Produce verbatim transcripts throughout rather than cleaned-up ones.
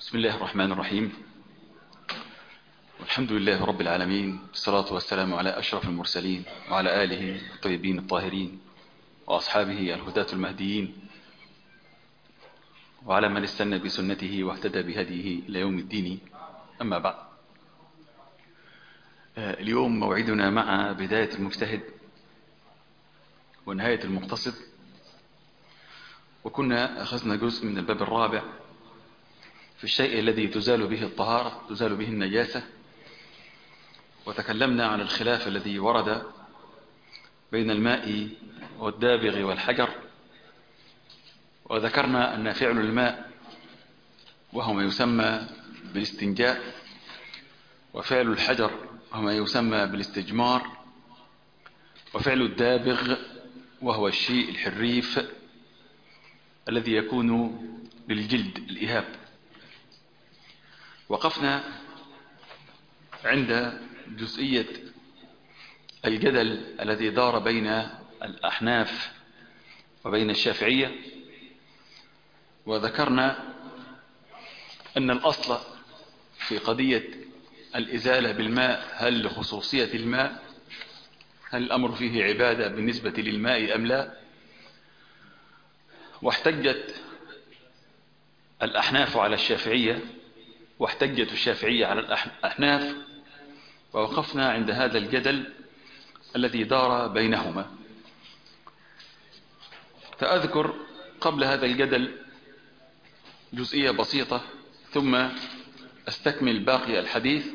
بسم الله الرحمن الرحيم، والحمد لله رب العالمين، والصلاة والسلام على أشرف المرسلين وعلى آله الطيبين الطاهرين وأصحابه الهداة المهديين، وعلى من استنى بسنته واهتدى بهديه إلى يوم الدين. أما بعد، اليوم موعدنا مع بداية المجتهد ونهاية المقتصد، وكنا أخذنا جزء من الباب الرابع في الشيء الذي تزال به الطهارة، تزال به النجاسة، وتكلمنا عن الخلاف الذي ورد بين الماء والدابغ والحجر، وذكرنا أن فعل الماء وهو ما يسمى بالاستنجاء، وفعل الحجر وهو ما يسمى بالاستجمار، وفعل الدابغ وهو الشيء الحريف الذي يكون للجلد الإهاب. وقفنا عند جزئية الجدل الذي دار بين الأحناف وبين الشافعية، وذكرنا أن الأصل في قضية الإزالة بالماء هل لخصوصية الماء، هل الأمر فيه عبادة بالنسبة للماء أم لا. واحتجت الأحناف على الشافعية، واحتجت الشافعية على الأحناف، ووقفنا عند هذا الجدل الذي دار بينهما. فأذكر قبل هذا الجدل جزئية بسيطة ثم أستكمل باقي الحديث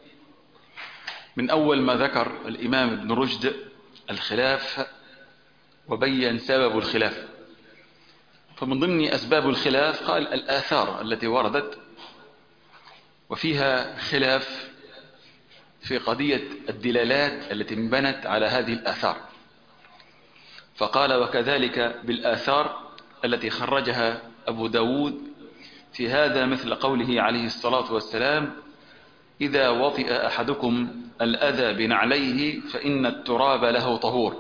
من أول ما ذكر الإمام ابن رشد الخلاف وبين سبب الخلاف. فمن ضمن أسباب الخلاف قال الآثار التي وردت، وفيها خلاف في قضية الدلالات التي انبنت على هذه الآثار. فقال وكذلك بالآثار التي خرجها أبو داود في هذا مثل قوله عليه الصلاة والسلام: إذا وطئ أحدكم الأذى بنعليه فإن التراب له طهور،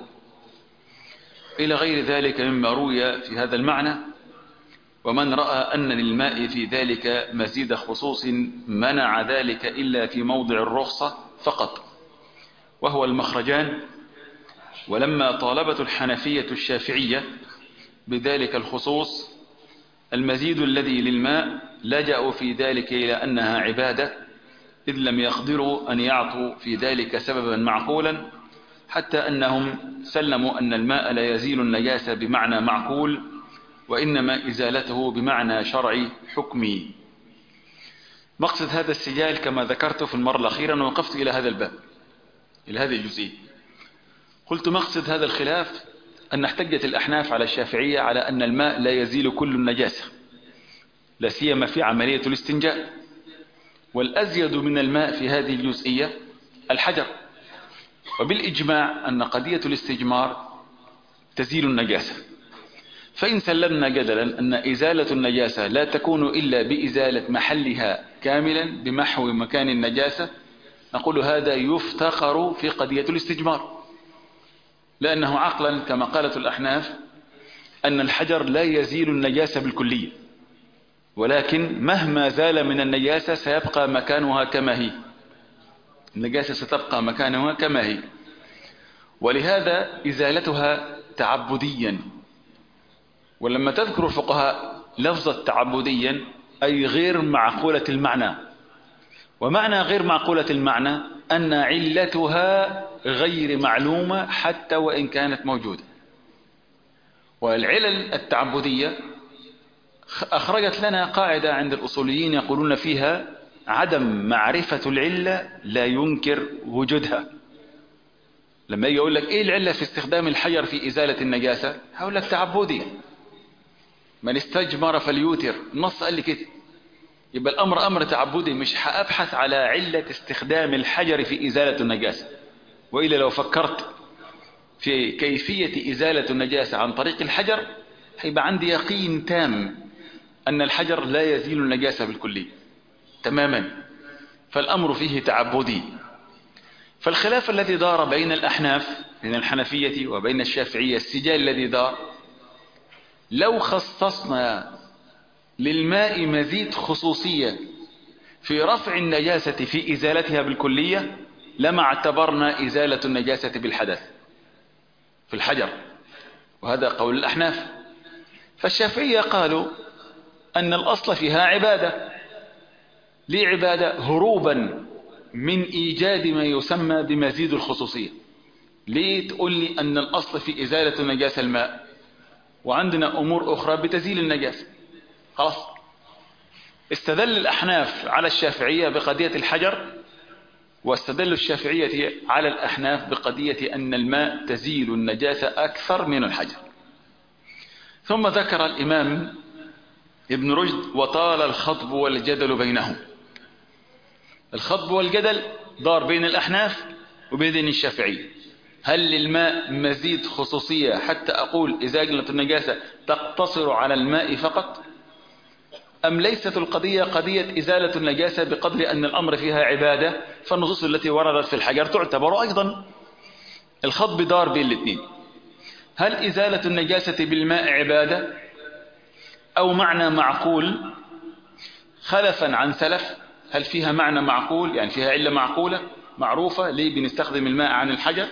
إلى غير ذلك مما روي في هذا المعنى. ومن رأى أن للماء في ذلك مزيد خصوص منع ذلك إلا في موضع الرخصة فقط، وهو المخرجان. ولما طالبت الحنفية الشافعية بذلك الخصوص المزيد الذي للماء لجأوا في ذلك إلى أنها عبادة، إذ لم يقدروا أن يعطوا في ذلك سببا معقولا، حتى أنهم سلموا أن الماء لا يزيل النجاسة بمعنى معقول، وإنما إزالته بمعنى شرعي حكمي. مقصد هذا السجال كما ذكرت في المرة الأخيرة، وقفت إلى هذا الباب، إلى هذه الجزئية. قلت مقصد هذا الخلاف أن احتجت الأحناف على الشافعية على أن الماء لا يزيل كل النجاسة، لا سيما في عملية الاستنجاء، والأزيد من الماء في هذه الجزئية الحجر. وبالإجماع أن قضية الاستجمار تزيل النجاسة. فإن سلمنا جدلا أن إزالة النجاسة لا تكون إلا بإزالة محلها كاملا بمحو مكان النجاسة، نقول هذا يفتقر في قضية الاستجمار، لأنه عقلا كما قالت الأحناف أن الحجر لا يزيل النجاسة بالكلية، ولكن مهما زال من النجاسة سيبقى مكانها كما هي، النجاسة ستبقى مكانها كما هي، ولهذا إزالتها تعبديا. ولما تذكر الفقهاء لفظة تعبديا أي غير معقولة المعنى، ومعنى غير معقولة المعنى أن علتها غير معلومة حتى وإن كانت موجودة. والعلل التعبدية أخرجت لنا قاعدة عند الأصوليين يقولون فيها عدم معرفة العلة لا ينكر وجودها. لما يجي يقول لك إيه العلة في استخدام الحجر في إزالة النجاسة، هقول لك تعبدي، من استجمر فليوتر، النص قال لي كده، يبقى الأمر أمر تعبدي، مش هأبحث على علة استخدام الحجر في إزالة النجاسة. وإلا لو فكرت في كيفية إزالة النجاسة عن طريق الحجر هيبقى عندي يقين تام أن الحجر لا يزيل النجاسة بالكلية تماما، فالأمر فيه تعبدي. فالخلاف الذي دار بين الأحناف، بين الحنفية وبين الشافعية، السجال الذي دار، لو خصصنا للماء مزيد خصوصية في رفع النجاسة في إزالتها بالكلية لما اعتبرنا إزالة النجاسة بالحدث في الحجر، وهذا قول الأحناف. فالشافعية قالوا أن الأصل فيها عبادة. ليه عبادة؟ هروبا من إيجاد ما يسمى بمزيد الخصوصية. ليه تقول لي أن الأصل في إزالة النجاسة الماء وعندنا أمور أخرى بتزيل النجاسة؟ خلاص. استدل الأحناف على الشافعية بقضية الحجر، واستدل الشافعية على الأحناف بقضية أن الماء تزيل النجاسة أكثر من الحجر. ثم ذكر الإمام ابن رشد وطال الخطب والجدل بينهم. الخطب والجدل دار بين الأحناف وبين الشافعية. هل للماء مزيد خصوصية حتى أقول إزالة النجاسة تقتصر على الماء فقط، أم ليست القضية قضية إزالة النجاسة بقدر أن الأمر فيها عبادة، فالنصوص التي وردت في الحجر تعتبر أيضا؟ الخطب دار بين الاثنين. هل إزالة النجاسة بالماء عبادة أو معنى معقول خلفا عن سلف؟ هل فيها معنى معقول يعني فيها علة معقولة معروفة ليه بنستخدم الماء عن الحجر؟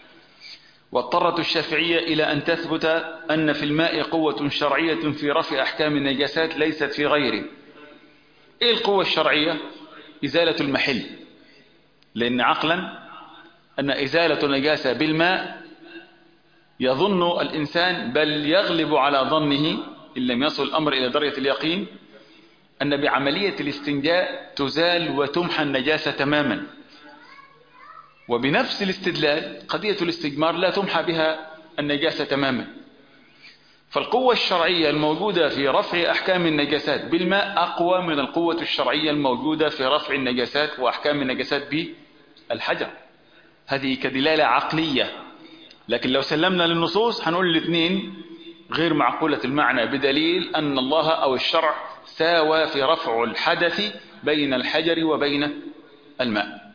واضطرت الشافعية إلى أن تثبت أن في الماء قوة شرعية في رفع أحكام النجاسات ليست في غيره. إيه القوة الشرعية؟ إزالة المحل، لأن عقلا أن إزالة النجاسة بالماء يظن الإنسان بل يغلب على ظنه إن لم يصل الأمر إلى درجة اليقين أن بعملية الاستنجاء تزال وتمحى النجاسة تماما. وبنفس الاستدلال قضية الاستجمار لا تمحى بها النجاسة تماما. فالقوة الشرعية الموجودة في رفع أحكام النجاسات بالماء أقوى من القوة الشرعية الموجودة في رفع النجاسات وأحكام النجاسات بالحجر. هذه كدلالة عقلية. لكن لو سلمنا للنصوص هنقول الاثنين غير معقولة المعنى، بدليل أن الله أو الشرع ساوى في رفع الحدث بين الحجر وبين الماء.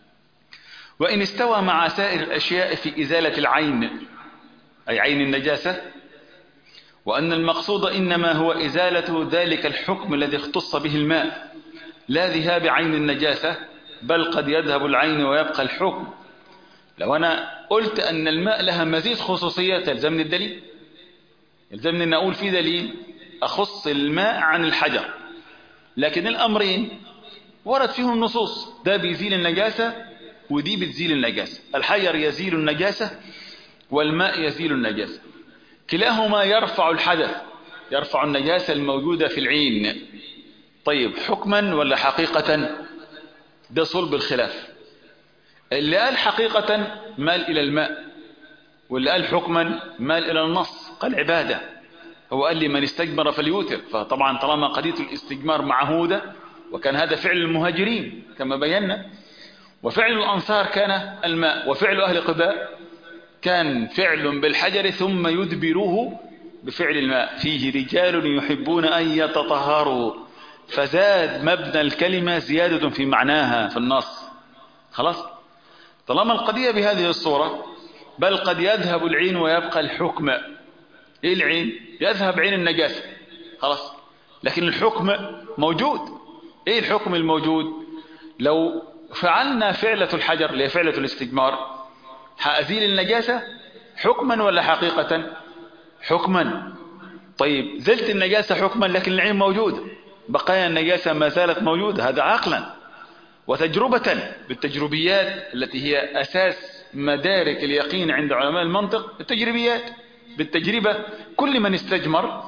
وإن استوى مع سائر الأشياء في إزالة العين أي عين النجاسة، وأن المقصود إنما هو إزالة ذلك الحكم الذي اختص به الماء لا ذهاب عين النجاسة، بل قد يذهب العين ويبقى الحكم. لو أنا قلت أن الماء لها مزيد خصوصية تلزمني الدليل، يلزمني أن أقول في دليل أخص الماء عن الحجر. لكن الأمرين ورد فيهم نصوص، ده بيزيل النجاسة ودي بتزيل النجاسة. الحجر يزيل النجاسة والماء يزيل النجاسة، كلاهما يرفع الحدث، يرفع النجاسة الموجودة في العين. طيب حكما ولا حقيقة؟ ده صلب الخلاف. اللي قال حقيقة مال إلى الماء، واللي قال حكما مال إلى النص، قال عبادة. هو قال لي من استجمر فليوتر، فطبعا طالما قضية الاستجمار معهودة، وكان هذا فعل المهاجرين كما بينا، وفعل الأنصار كان الماء، وفعل أهل قباء كان فعل بالحجر ثم يدبروه بفعل الماء. فيه رجال يحبون أن يتطهروا، فزاد مبنى الكلمة زيادة في معناها في النص. خلاص، طالما القضية بهذه الصورة، بل قد يذهب العين ويبقى الحكم. ايه العين؟ يذهب عين النجاسة خلاص، لكن الحكم موجود. ايه الحكم الموجود؟ لو فعلنا فعلة الحجر اللي هي فعلة الاستجمار هأزيل النجاسة حكما ولا حقيقة؟ حكما. طيب زلت النجاسة حكما لكن العين موجودة، بقايا النجاسة ما زالت موجودة، هذا عقلا. وتجربة بالتجربيات التي هي أساس مدارك اليقين عند علماء المنطق، التجربيات بالتجربة كل من استجمر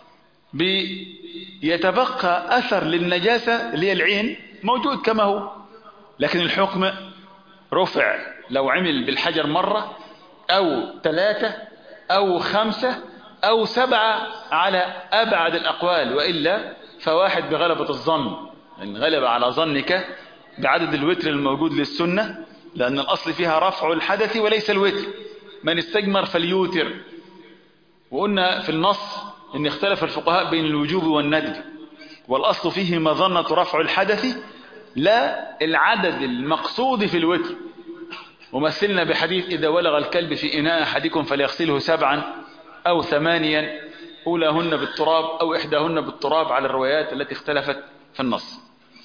بيتبقى أثر للنجاسة اللي هي العين موجود كما هو، لكن الحكم رفع لو عمل بالحجر مرة أو ثلاثة أو خمسة أو سبعة على أبعد الأقوال، وإلا فواحد بغلبة الظن، إن غلب على ظنك بعدد الوتر الموجود للسنة، لأن الأصل فيها رفع الحدث وليس الوتر. من استجمر فليوتر. وقلنا في النص إن اختلف الفقهاء بين الوجوب والندب، والأصل فيه مظنة رفع الحدث لا العدد المقصود في الوتر. ومثلنا بحديث إذا ولغ الكلب في إناء أحدكم فليغسله سبعا أو ثمانيا، أولاهن بالتراب أو إحداهن بالتراب على الروايات التي اختلفت في النص.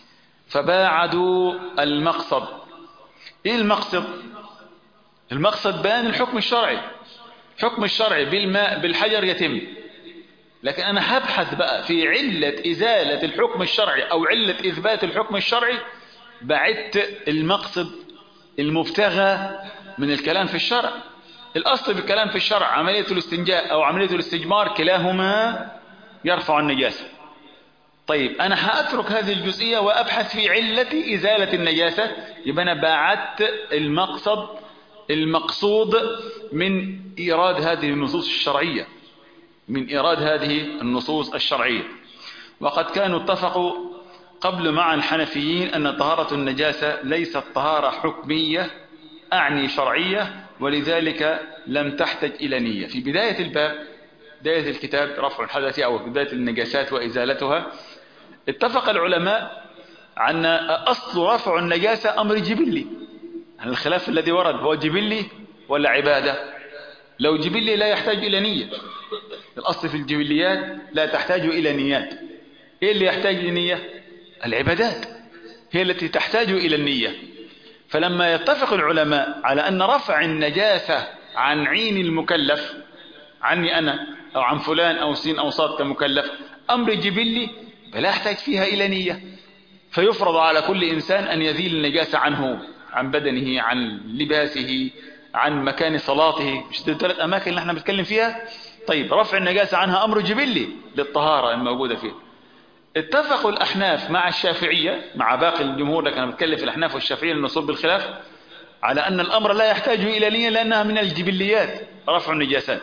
فباعدوا المقصد. إيه المقصد؟ المقصد بيان الحكم الشرعي. حكم الشرعي بالماء بالحجر يتم، لكن أنا هبحث بقى في علة إزالة الحكم الشرعي أو علة إثبات الحكم الشرعي. بعدت المقصد المبتغى من الكلام في الشرع. الأصل بالكلام في الشرع عملية الاستنجاء أو عملية الاستجمار، كلاهما يرفع النجاسة. طيب أنا هأترك هذه الجزئية وأبحث في علة إزالة النجاسة، يبقى أنا باعدت المقصد المقصود من إيراد هذه النصوص الشرعية من إيراد هذه النصوص الشرعية. وقد كانوا اتفقوا قبل مع الحنفيين أن طهارة النجاسة ليست طهارة حكمية أعني شرعية، ولذلك لم تحتج إلى نية. في بداية الباب، بداية الكتاب رفع الحدث أو بداية النجاسات وإزالتها، اتفق العلماء أن أصل رفع النجاسة أمر جبلي. الخلاف الذي ورد هو جبلي ولا عبادة؟ لو جبلي لا يحتاج إلى نية. الأصل في الجبليات لا تحتاج إلى نيات. إيه اللي يحتاج لنية؟ العبادات هي التي تحتاج إلى النية. فلما يتفق العلماء على أن رفع النجاسة عن عين المكلف، عني أنا أو عن فلان أو سين أو صاد كمكلف، أمر جبلي فلا يحتاج فيها إلى نية، فيفرض على كل إنسان أن يزيل النجاسة عنه، عن بدنه، عن لباسه، عن مكان صلاته. مش دي الثلاث أماكن اللي احنا بنتكلم فيها؟ طيب رفع النجاسة عنها أمر جبلي للطهارة الموجودة فيه. اتفقوا الأحناف مع الشافعية مع باقي الجمهور، لكن أنا بتكلم في الأحناف والشافعية لنصب بالخلاف، على أن الأمر لا يحتاج إلى نية لأنها من الجبليات رفع النجاسات.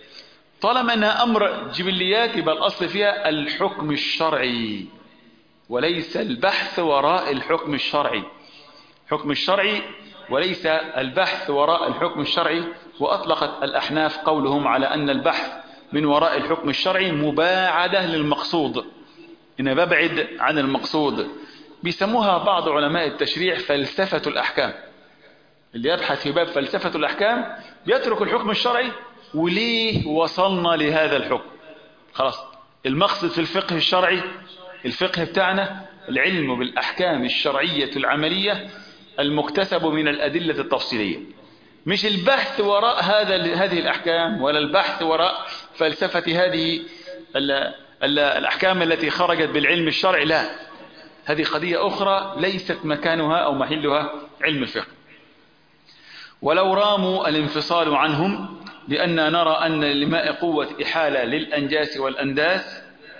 طالما أنها أمر جبليات يبقى الأصل فيها الحكم الشرعي وليس البحث وراء الحكم الشرعي. حكم الشرعي وليس البحث وراء الحكم الشرعي. وأطلقت الأحناف قولهم على أن البحث من وراء الحكم الشرعي مباعدة للمقصود، إن ببعد عن المقصود. بيسموها بعض علماء التشريع فلسفة الأحكام. اللي يبحث في باب فلسفة الأحكام بيترك الحكم الشرعي، وليه وصلنا لهذا الحكم. خلاص المقصد في الفقه الشرعي، الفقه بتاعنا العلم بالأحكام الشرعية العملية المكتسب من الأدلة التفصيلية، مش البحث وراء هذا هذه الأحكام، ولا البحث وراء فلسفة هذه الأحكام التي خرجت بالعلم الشرعي. لا، هذه قضية أخرى ليست مكانها أو محلها علم الفقه. ولو راموا الانفصال عنهم لأن نرى أن للماء قوة إحالة للأنجاس والأنداس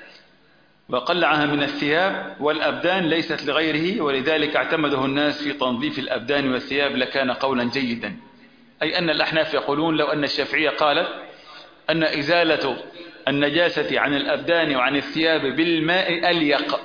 وقلعها من الثياب والأبدان ليست لغيره، ولذلك اعتمده الناس في تنظيف الأبدان والثياب لكان قولا جيدا. أي أن الأحناف يقولون لو أن الشافعية قالت أن إزالة النجاسة عن الأبدان وعن الثياب بالماء أليق،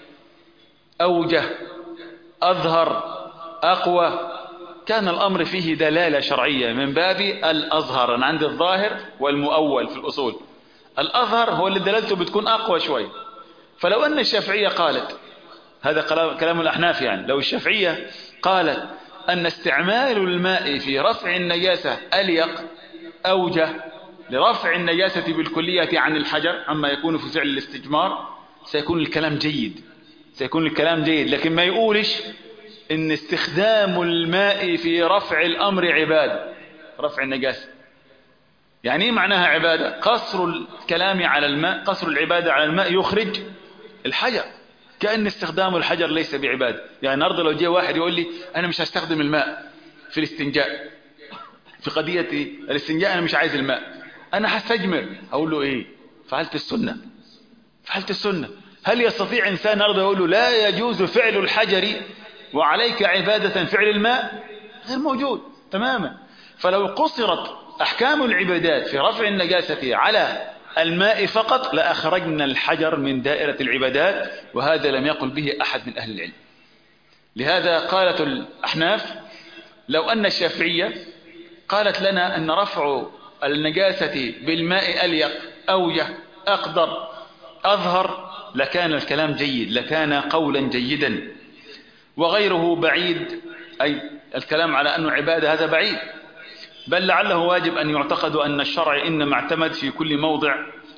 أوجه، أظهر، أقوى، كان الأمر فيه دلالة شرعية من باب الأظهر. أنا عندي الظاهر والمؤول في الأصول. الأظهر هو اللي دلالته بتكون أقوى شوي. فلو أن الشافعية قالت، هذا كلام الأحناف يعني، لو الشافعية قالت أن استعمال الماء في رفع النجاسة أليق، أوجه لرفع النجاسة بالكلية عن الحجر عما يكون في فعل الاستجمار، سيكون الكلام جيد، سيكون الكلام جيد. لكن ما يقولش إن استخدام الماء في رفع الأمر عبادة، رفع النجاسة. يعني إيه معناها عبادة؟ قصر الكلام على الماء، قصر العبادة على الماء يخرج الحجر، كأن استخدام الحجر ليس بعبادة. يعني النهارده لو جاء واحد يقول لي أنا مش هستخدم الماء في الاستنجاء، في قضية الاستنجاء أنا مش عايز الماء، أنا هستجمر، أقول له إيه؟ فعلت السنة، فعلت السنة. هل يستطيع إنسان النهارده يقول له لا يجوز فعل الحجر وعليك عبادة فعل الماء؟ غير موجود تماما. فلو قصرت أحكام العبادات في رفع النجاسة على الماء فقط لأخرجنا الحجر من دائرة العبادات، وهذا لم يقل به أحد من أهل العلم. لهذا قالت الأحناف لو أن الشافعية قالت لنا أن رفع النجاسة بالماء أليق، أوجه، أقدر، أظهر، لكان الكلام جيد، لكان قولا جيدا. وغيره بعيد، أي الكلام على أنه عبادة هذا بعيد، بل لعله واجب أن يعتقد أن الشرع إنما اعتمد في كل موضع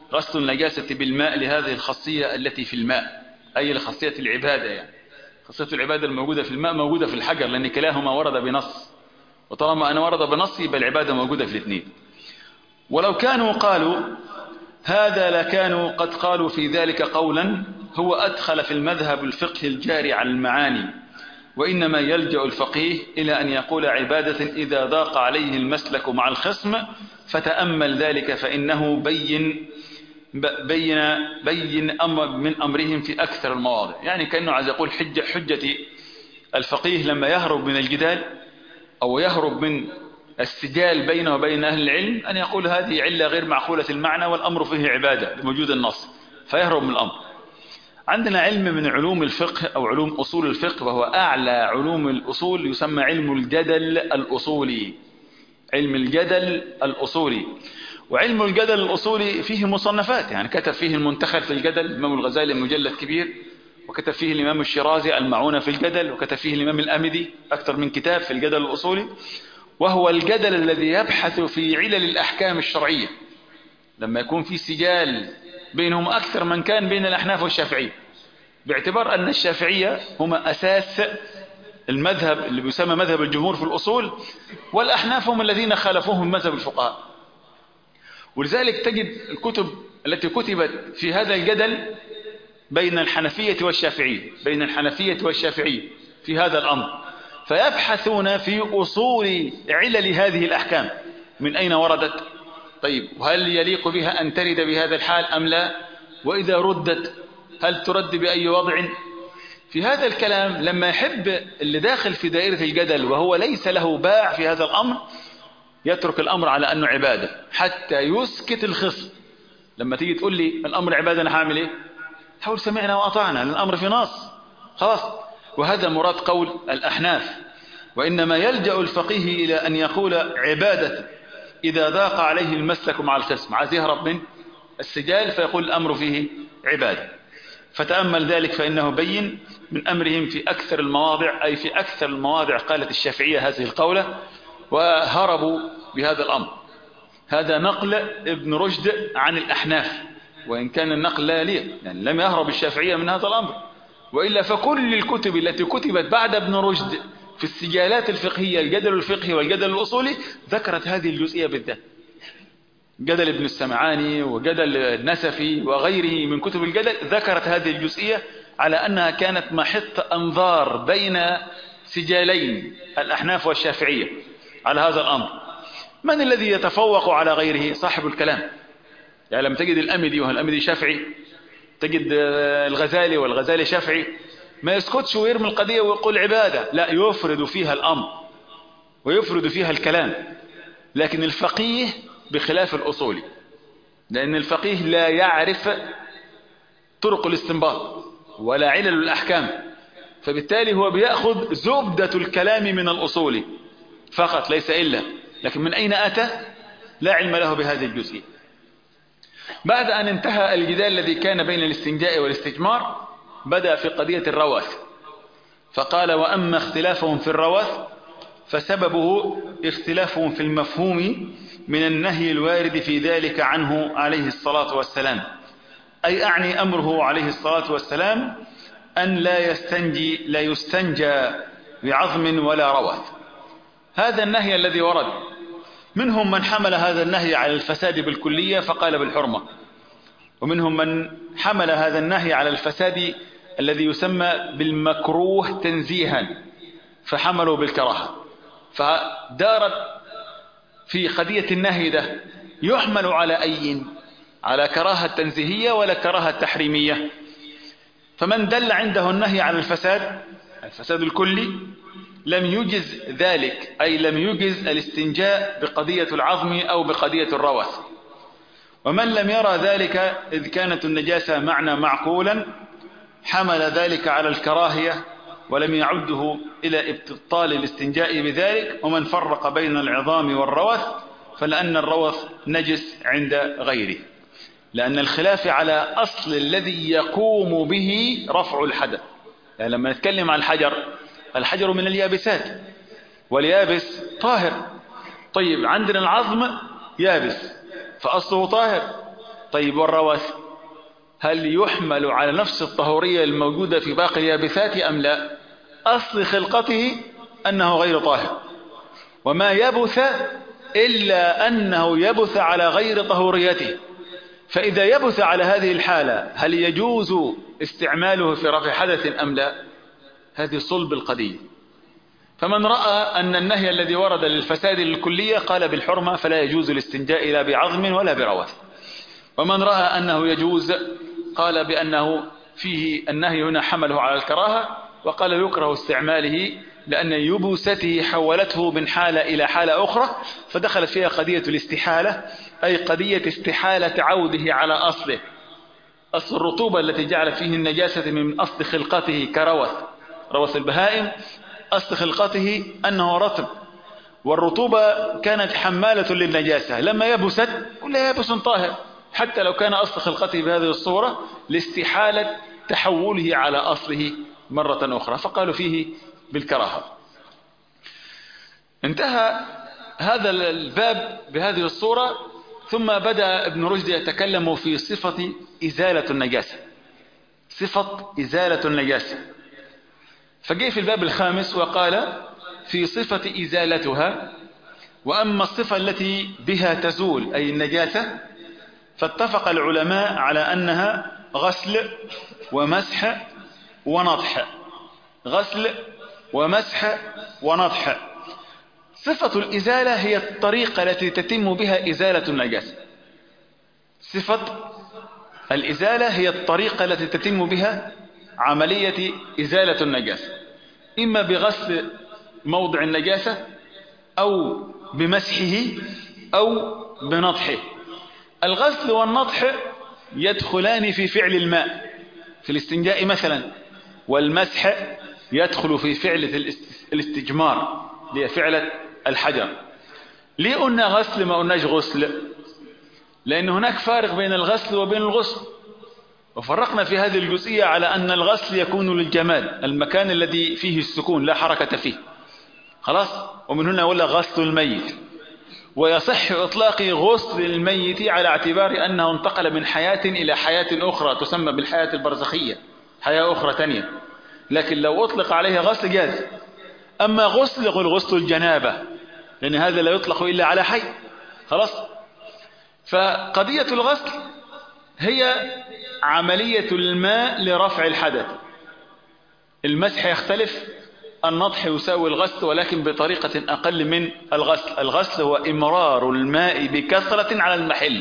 غسل النجاسة بالماء لهذه الخاصية التي في الماء، أي لخاصية العبادة، يعني خاصية العبادة الموجودة في الماء موجودة في الحجر، لأن كلاهما ورد بنص، وطالما أنا ورد بنص يبقى العبادة موجودة في الاثنين. ولو كانوا قالوا هذا لكانوا قد قالوا في ذلك قولا هو أدخل في المذهب الفقه الجاري على المعاني، وإنما يلجأ الفقيه إلى أن يقول عبادة إذا ضاق عليه المسلك مع الخصم فتأمل ذلك فإنه بين بين بين أمر من أمرهم في أكثر المواضع. يعني كأنه عايز يقول حجة حجة الفقيه لما يهرب من الجدال أو يهرب من السجال بينه وبين أهل العلم أن يقول هذه علة غير معقولة المعنى والأمر فيه عبادة لوجود النص، فيهرب من الأمر. عندنا علم من علوم الفقه أو علوم أصول الفقه، وهو أعلى علوم الأصول، يسمى علم الجدل الأصولي. علم الجدل الأصولي، وعلم الجدل الأصولي فيه مصنفات، يعني كتب فيه المنتخب في الجدل الإمام الغزالي مجلد كبير، وكتب فيه الإمام الشيرازي المعونة في الجدل، وكتب فيه الإمام الأمدي أكثر من كتاب في الجدل الأصولي، وهو الجدل الذي يبحث في علل الأحكام الشرعية لما يكون في سجال بينهم أكثر من كان بين الأحناف والشافعية، باعتبار أن الشافعية هم أساس المذهب اللي بيسمى مذهب الجمهور في الأصول، والأحناف هم الذين خالفوهم من مذهب الفقهاء. ولذلك تجد الكتب التي كتبت في هذا الجدل بين الحنفية والشافعية بين الحنفية والشافعية في هذا الأمر، فيبحثون في أصول علل هذه الأحكام من أين وردت، طيب وهل يليق بها أن ترد بهذا الحال أم لا، وإذا ردت هل ترد بأي وضع. في هذا الكلام لما يحب اللي داخل في دائرة الجدل وهو ليس له باع في هذا الأمر يترك الأمر على أنه عبادة حتى يسكت الخصم. لما تيجي تقول لي الأمر عبادة أنا هعمل إيه؟ حاول سمعنا وأطعنا، لأن الأمر في نص خلاص. وهذا مراد قول الأحناف، وإنما يلجأ الفقيه إلى أن يقول عبادة إذا ضاق عليه المسلك مع الخصم، عايز يهرب من السجال فيقول الأمر فيه عبادة. فتأمل ذلك فإنه بين من أمرهم في أكثر المواضع، أي في أكثر المواضع قالت الشافعية هذه القولة وهربوا بهذا الأمر. هذا نقل ابن رشد عن الأحناف، وإن كان النقل لا يليق، يعني لم يهرب الشافعية من هذا الأمر، وإلا فكل الكتب التي كتبت بعد ابن رشد في السجالات الفقهية الجدل الفقهي والجدل الأصولي ذكرت هذه الجزئية بالذات. جدل ابن السمعاني وجدل النسفي وغيره من كتب الجدل ذكرت هذه الجزئية على أنها كانت محط أنظار بين سجالين الأحناف والشافعية على هذا الأمر. من الذي يتفوق على غيره؟ صاحب الكلام. يعني لما تجد الأمدي والأمدي شافعي، تجد الغزالي والغزالي شافعي، ما يسكتش ويرمي القضية ويقول عبادة، لا، يفرد فيها الأمر ويفرد فيها الكلام. لكن الفقيه بخلاف الأصولي، لأن الفقيه لا يعرف طرق الاستنباط ولا علل الأحكام، فبالتالي هو بيأخذ زبدة الكلام من الأصول فقط ليس إلا، لكن من أين أتى لا علم له بهذه الجزئية. بعد أن انتهى الجدال الذي كان بين الاستنجاء والاستجمار بدأ في قضية الروث، فقال وأما اختلافهم في الروث فسببه اختلافهم في المفهوم من النهي الوارد في ذلك عنه عليه الصلاة والسلام، أي أعني أمره عليه الصلاة والسلام أن لا يستنجي لا يستنجى بعظم ولا روث. هذا النهي الذي ورد، منهم من حمل هذا النهي على الفساد بالكلية فقال بالحرمة، ومنهم من حمل هذا النهي على الفساد الذي يسمى بالمكروه تنزيها فحملوا بالكراهة. فدارت في قضية النهي ده يحمل على أي؟ على كراهة تنزيهية ولا كراهة تحريمية؟ فمن دل عنده النهي على الفساد الفساد الكلي لم يجز ذلك، أي لم يجز الاستنجاء بقضية العظم أو بقضية الروث. ومن لم يرى ذلك إذ كانت النجاسة معنى معقولا حمل ذلك على الكراهية ولم يعده إلى ابطال الاستنجاء بذلك. ومن فرق بين العظام والروث فلأن الروث نجس عند غيره، لأن الخلاف على أصل الذي يقوم به رفع الحدث. يعني لما نتكلم عن الحجر، الحجر من اليابسات واليابس طاهر. طيب عندنا العظم يابس فأصله طاهر، طيب والروث هل يحمل على نفس الطهورية الموجودة في باقي اليابسات أم لا؟ أصل خلقته أنه غير طاهر، وما يبث إلا أنه يبث على غير طهوريته. فإذا يبث على هذه الحالة هل يجوز استعماله في رفع حدث أم لا؟ هذه صلب القضية. فمن رأى أن النهي الذي ورد للفساد الكلية قال بالحرمة، فلا يجوز الاستنجاء لا بعظم ولا بروث. ومن رأى أنه يجوز قال بأنه فيه النهي هنا حمله على الكراهة، وقال يكره استعماله لأن يبوسته حولته من حالة إلى حالة أخرى، فدخلت فيها قضية الاستحالة، أي قضية استحالة عوده على أصله. أصل الرطوبة التي جعل فيه النجاسة من أصل خلقته كروث، روث البهائم أصل خلقته أنه رطب، والرطوبة كانت حمالة للنجاسة، لما يبست كلها يبس طاهر حتى لو كان أصل خلقته بهذه الصورة، لاستحالة تحوله على أصله مرة أخرى، فقالوا فيه بالكراهة. انتهى هذا الباب بهذه الصورة، ثم بدأ ابن رشد يتكلم في صفة إزالة النجاسة، صفة إزالة النجاسة، فجاء في الباب الخامس وقال في صفة إزالتها. وأما الصفة التي بها تزول أي النجاسة فاتفق العلماء على أنها غسل ومسح ونضح، غسل ومسح ونضح. صفة الإزالة هي الطريقة التي تتم بها إزالة النجاسة، صفة الإزالة هي الطريقة التي تتم بها عملية إزالة النجاسة، إما بغسل موضع النجاسة أو بمسحه أو بنضحه. الغسل والنضح يدخلان في فعل الماء في الاستنجاء مثلا، والمسح يدخل في فعلة الاستجمار اللي هي فعلة الحجر. ليه قلنا غسل ما قلناش غسل؟ لأن هناك فارق بين الغسل وبين الغسل، وفرقنا في هذه الجزئية على أن الغسل يكون للجمال، المكان الذي فيه السكون لا حركة فيه، خلاص. ومن هنا ولا غسل الميت، ويصح إطلاق غسل الميت على اعتبار أنه انتقل من حياة إلى حياة أخرى تسمى بالحياة البرزخية، حياة أخرى تانية، لكن لو أطلق عليها غسل جاز. أما غسل يقول غسل الجنابة، لأن هذا لا يطلق إلا على حي، خلاص. فقضية الغسل هي عملية الماء لرفع الحدث، المسح يختلف، النضح يساوي الغسل ولكن بطريقة أقل من الغسل. الغسل هو إمرار الماء بكثرة على المحل،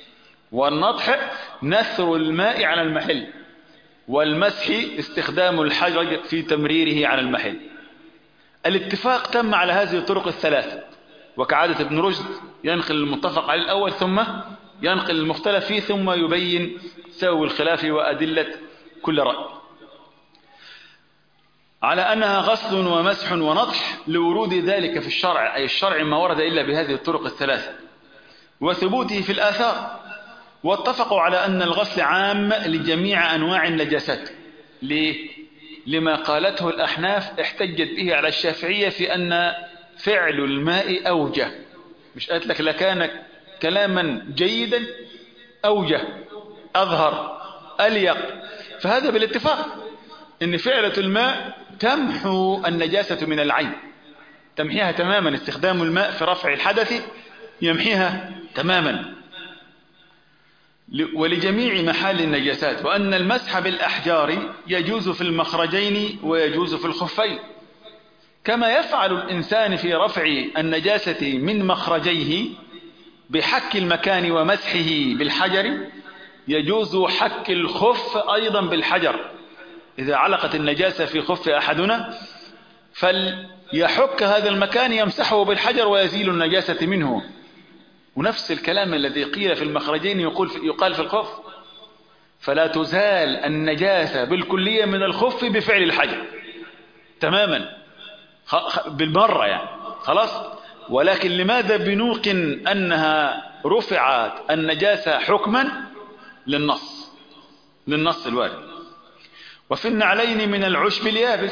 والنضح نثر الماء على المحل، والمسح استخدام الحجر في تمريره على المحل. الاتفاق تم على هذه الطرق الثلاثة، وكعادة ابن رشد ينقل المتفق عليه الأول ثم ينقل المختلف فيه ثم يبين سوي الخلاف وأدلة كل رأي، على أنها غسل ومسح ونضح لورود ذلك في الشرع، أي الشرع ما ورد إلا بهذه الطرق الثلاثة وثبوته في الآثار. واتفقوا على أن الغسل عام لجميع أنواع النجاسات. ليه؟ لما قالته الأحناف احتجت به على الشافعية في أن فعل الماء أوجه، مش قالت لك لكان كلاما جيدا أوجه أظهر أليق، فهذا بالاتفاق إن فعلة الماء تمحو النجاسة من العين، تمحيها تماما، استخدام الماء في رفع الحدث يمحيها تماما، ولجميع محال النجاسات. وأن المسح بالأحجار يجوز في المخرجين ويجوز في الخفين، كما يفعل الإنسان في رفع النجاسة من مخرجيه بحك المكان ومسحه بالحجر، يجوز حك الخف أيضا بالحجر. إذا علقت النجاسة في خف أحدنا فليحك هذا المكان يمسحه بالحجر ويزيل النجاسة منه. ونفس الكلام الذي قيل في المخرجين يقول في يقال في الخف، فلا تزال النجاسة بالكلية من الخف بفعل الحجر تماما بالمرة يعني، خلاص. ولكن لماذا بنوقن أنها رفعت النجاسة حكما؟ للنص، للنص الوارد. وفي النعلين من العشب اليابس،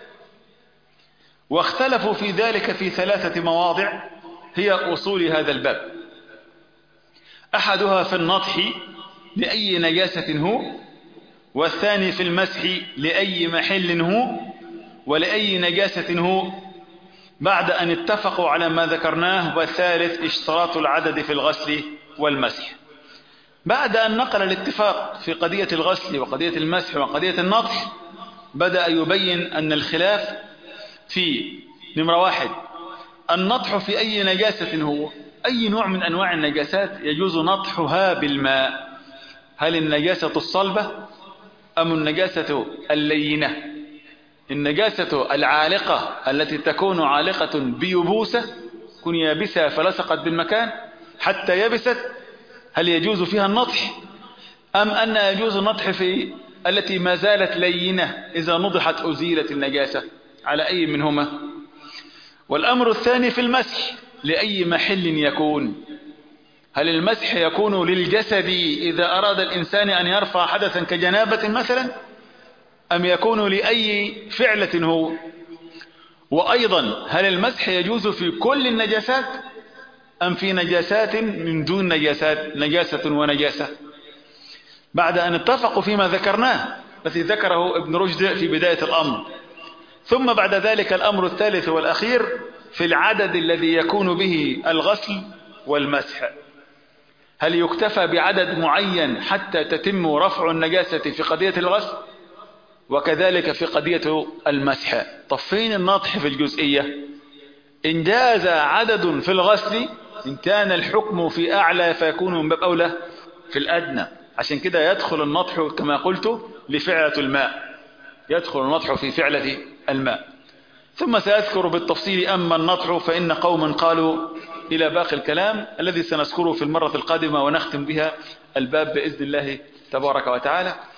واختلفوا في ذلك في ثلاثة مواضع هي أصول هذا الباب. أحدها في النطح لأي نجاسة هو، والثاني في المسح لأي محل هو ولأي نجاسة هو، بعد أن اتفقوا على ما ذكرناه. والثالث اشتراط العدد في الغسل والمسح. بعد أن نقل الاتفاق في قضية الغسل وقضية المسح وقضية النطح، بدأ يبين أن الخلاف في نمرة واحد النطح في أي نجاسة هو. أي نوع من أنواع النجاسات يجوز نطحها بالماء؟ هل النجاسة الصلبة أم النجاسة اللينة؟ النجاسة العالقة التي تكون عالقة بيبوسة، تكون يابسة فلصقت بالمكان حتى يبست، هل يجوز فيها النطح؟ أم أن يجوز النطح في التي ما زالت لينة إذا نضحت أزيلت النجاسة؟ على أي منهما؟ والأمر الثاني في المسح لأي محل يكون. هل المسح يكون للجسد إذا أراد الإنسان أن يرفع حدثا كجنابة مثلا، أم يكون لأي فعلة هو؟ وأيضا هل المسح يجوز في كل النجاسات أم في نجاسات من دون نجاسات، نجاسة ونجاسة؟ بعد أن اتفقوا فيما ذكرناه الذي ذكره ابن رشد في بداية الأمر، ثم بعد ذلك الأمر الثالث والأخير في العدد الذي يكون به الغسل والمسح. هل يكتفى بعدد معين حتى تتم رفع النجاسة في قضية الغسل، وكذلك في قضية المسح؟ طب فين النطح في الجزئية؟ إن جاز عدد في الغسل، إن كان الحكم في أعلى فيكون من باب أولى في الأدنى. عشان كده يدخل النطح كما قلت لفعلة الماء، يدخل النطح في فعلة الماء. ثم سأذكر بالتفصيل أما النطح فإن قوما قالوا إلى باقي الكلام الذي سنذكره في المرة القادمة ونختم بها الباب بإذن الله تبارك وتعالى.